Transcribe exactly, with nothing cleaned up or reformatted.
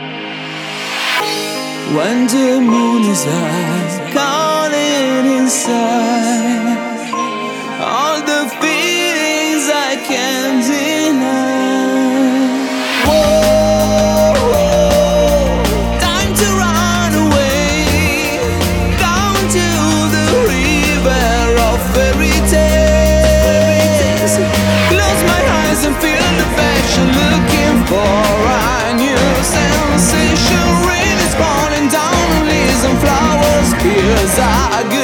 When the moon is out, calling inside, all the feelings I can't deny. Whoa, time to run away, down to the river of fairy tales. Close my eyes and feel the passion, looking for a new sensation. Rain is falling down, leaves and flowers, feels are good.